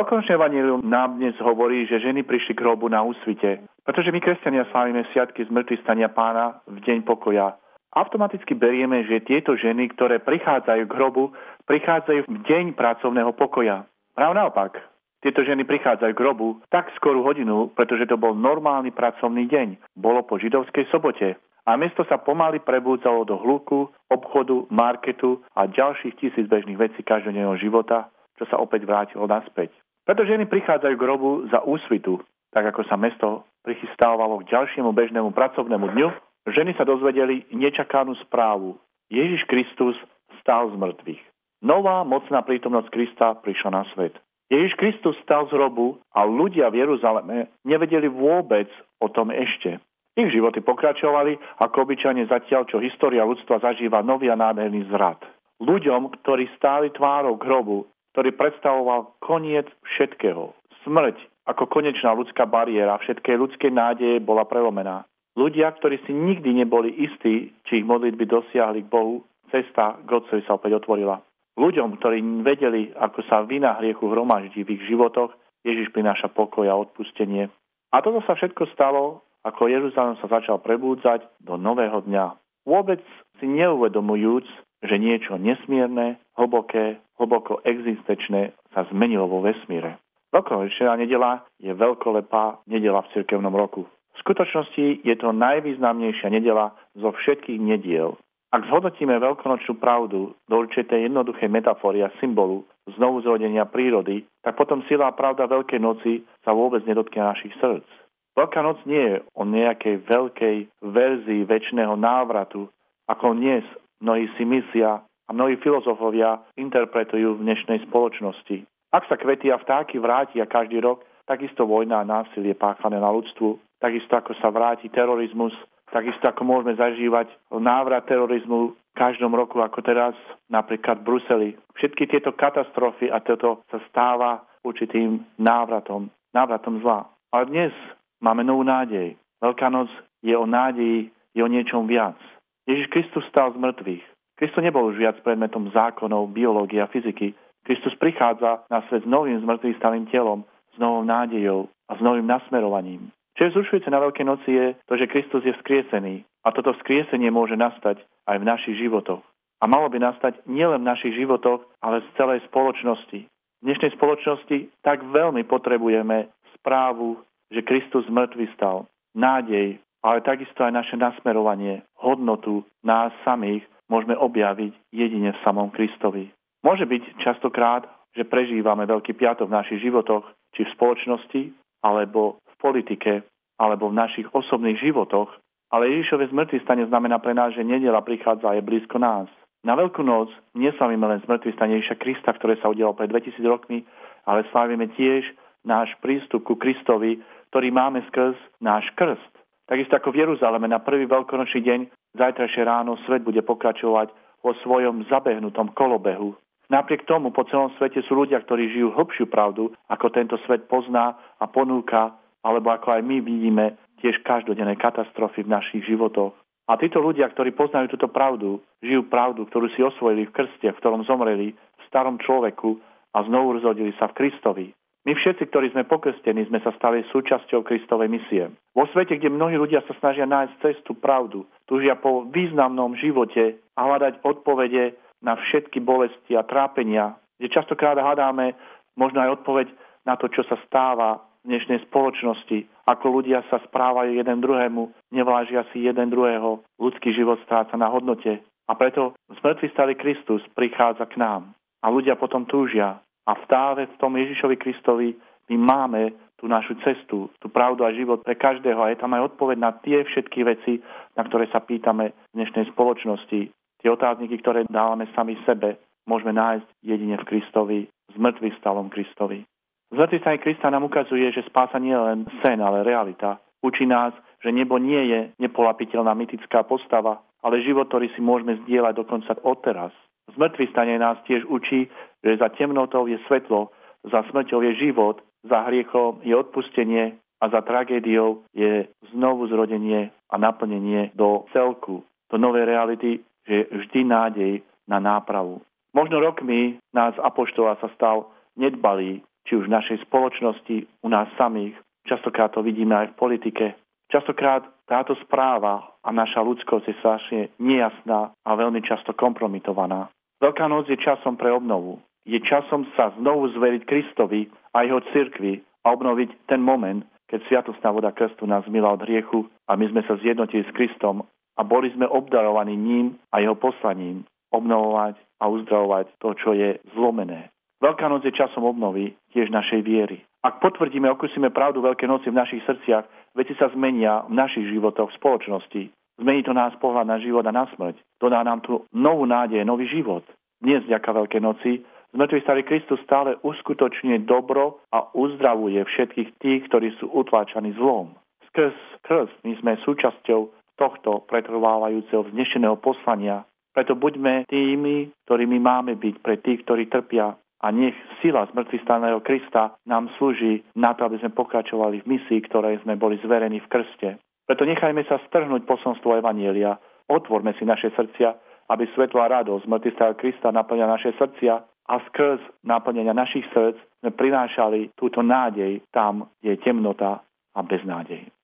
Veľkonočné evanjelium nám dnes hovorí, že ženy prišli k hrobu na úsvite, pretože my kresťania slávime sviatky zmŕtvychvstania Pána v deň pokoja. Automaticky berieme, že tieto ženy, ktoré prichádzajú k hrobu, prichádzajú v deň pracovného pokoja. Práve naopak, tieto ženy prichádzajú k hrobu tak skorú hodinu, pretože to bol normálny pracovný deň. Bolo po židovskej sobote. A mesto sa pomaly prebúdzalo do hluku, obchodu, marketu a ďalších 1000 bežných vecí každodenného života, čo sa opäť vrátilo naspäť. Preto ženy prichádzajú k hrobu za úsvitu, tak ako sa mesto prichystávalo k ďalšiemu bežnému pracovnému dňu, ženy sa dozvedeli nečakanú správu. Ježiš Kristus vstal z mŕtvych. Nová mocná prítomnosť Krista prišla na svet. Ježiš Kristus vstal z hrobu a ľudia v Jeruzaleme nevedeli vôbec o tom ešte. Ich životy pokračovali ako obyčajne zatiaľ, čo história ľudstva zažíva nový a nádherný zvrat. Ľuďom, ktorí stáli tvárou k hrobu, ktorý predstavoval koniec všetkého. Smrť ako konečná ľudská bariéra všetkej ľudskej nádeje bola prelomená. Ľudia, ktorí si nikdy neboli istí, či ich modlitby dosiahli k Bohu, cesta k Otcovi sa opäť otvorila. Ľuďom, ktorí vedeli, ako sa vina hriechu hromaždí v ich životoch, Ježiš prináša pokoj a odpustenie. A toto sa všetko stalo, ako Jeruzalém sa začal prebúdzať do nového dňa. Vôbec si neuvedomujúc, že niečo nesmierne, hlboko existenčné sa zmenilo vo vesmíre. Veľkonočná nedeľa je veľkolepá nedeľa v cirkevnom roku. V skutočnosti je to najvýznamnejšia nedeľa zo všetkých nediel. Ak zhodnotíme veľkonočnú pravdu do určitej jednoduchej metafory a symbolu znovuzrodenia prírody, tak potom sila a pravda Veľkej noci sa vôbec nedotkne našich srdc. Veľká noc nie je o nejakej veľkej verzii večného návratu, ako dnes mnohí si myslia a mnohí filozofovia interpretujú v dnešnej spoločnosti. Ak sa kvety a vtáky vrátia každý rok, takisto vojna a násilie páchané na ľudstvu, takisto ako sa vráti terorizmus, takisto ako môžeme zažívať návrat terorizmu v každom roku, ako teraz napríklad v Bruseli. Všetky tieto katastrofy a toto sa stáva určitým návratom zla. Ale dnes máme novú nádej. Veľká noc je o nádeji, je o niečom viac. Ježiš Kristus stal z mŕtvych. Kristus nebol už viac predmetom zákonov, biológie a fyziky. Kristus prichádza na svet s novým zmŕtvychvstalým telom, s novou nádejou a s novým nasmerovaním. Čo je zrušujúce na Veľkej noci je to, že Kristus je vzkriesený a toto vzkriesenie môže nastať aj v našich životoch. A malo by nastať nielen v našich životoch, ale z celej spoločnosti. V dnešnej spoločnosti tak veľmi potrebujeme správu, že Kristus mŕtvy stal, nádej, ale takisto aj naše nasmerovanie, hodnotu nás samých môžeme objaviť jedine v samom Kristovi. Môže byť častokrát, že prežívame Veľký piatok v našich životoch, či v spoločnosti, alebo v politike, alebo v našich osobných životoch, ale Ježišové zmŕtvychvstanie znamená pre nás, že nedeľa prichádza a je blízko nás. Na Veľkú noc neslavíme len zmŕtvychvstanie Ježiša Krista, ktoré sa udialo pred 2000 rokmi, ale slávime tiež náš prístup ku Kristovi, ktorý máme skrz náš krst. Takisto ako v Jeruzaleme na prvý veľkonočný deň, zajtrajšie ráno svet bude pokračovať vo svojom zabehnutom kolobehu. Napriek tomu po celom svete sú ľudia, ktorí žijú hlbšiu pravdu, ako tento svet pozná a ponúka, alebo ako aj my vidíme tiež každodenné katastrofy v našich životoch. A títo ľudia, ktorí poznajú túto pravdu, žijú pravdu, ktorú si osvojili v krste, v ktorom zomreli v starom človeku a znovu rozrodili sa v Kristovi. My všetci, ktorí sme pokrstení, sme sa stali súčasťou Kristovej misie. Vo svete, kde mnohí ľudia sa snažia nájsť cestu, pravdu, túžia po významnom živote a hľadať odpovede na všetky bolesti a trápenia, kde častokrát hľadáme možno aj odpoveď na to, čo sa stáva v dnešnej spoločnosti, ako ľudia sa správajú jeden druhému, nevážia si jeden druhého, ľudský život stráca na hodnote. A preto zmŕtvychvstalý Kristus prichádza k nám. A ľudia potom túžia. A v tom Ježišovi Kristovi my máme tú našu cestu, tú pravdu a život pre každého. A je tam aj odpoveď na tie všetky veci, na ktoré sa pýtame v dnešnej spoločnosti. Tie otázniky, ktoré dávame sami sebe, môžeme nájsť jedine v Kristovi, zmŕtvychvstalom Kristovi. Zmŕtvychvstanie Krista nám ukazuje, že spása nie je len sen, ale realita. Učí nás, že nebo nie je nepolapiteľná mytická postava, ale život, ktorý si môžeme zdieľať dokonca odteraz. Zmŕtvychvstanie nás tiež učí, že za temnotou je svetlo, za smrťou je život, za hriechom je odpustenie a za tragédiou je znovu zrodenie a naplnenie do celku, do novej reality, že je vždy nádej na nápravu. Možno rokmi nás apoštola sa stal nedbalý, či už v našej spoločnosti, u nás samých. Častokrát to vidíme aj v politike. Častokrát táto správa a naša ľudskosť je strašne nejasná a veľmi často kompromitovaná. Veľká noc je časom pre obnovu. Je časom sa znovu zveriť Kristovi a jeho cirkvi a obnoviť ten moment, keď sviatostná voda krstu nás zmila od hriechu a my sme sa zjednotili s Kristom a boli sme obdarovaní ním a jeho poslaním obnovovať a uzdravovať to, čo je zlomené. Veľká noc je časom obnovy tiež našej viery. Ak potvrdíme, okusíme pravdu Veľkej noci v našich srdciach, veci sa zmenia v našich životoch, v spoločnosti. Zmení to nás pohľad na život a na smrť. Dodá nám tu novú nádej, nový život. Dnes, vďaka Veľkej noci, zmŕtvý starý Kristus stále uskutočňuje dobro a uzdravuje všetkých tých, ktorí sú utláčaní zlom. Skrz krst my sme súčasťou tohto pretrvávajúceho vznešeného poslania. Preto buďme tými, ktorými máme byť pre tých, ktorí trpia. A nech sila zmŕtvychvstaného Krista nám slúži na to, aby sme pokračovali v misii, ktorej sme boli zverení v krste. Preto nechajme sa strhnúť posolstvo Evanjelia. Otvorme si naše srdcia, aby svetlo a radosť zmŕtvychvstalého Krista naplňa naše srdcia a skrz naplnenia našich srdc sme prinášali túto nádej tam, kde je temnota a beznádej.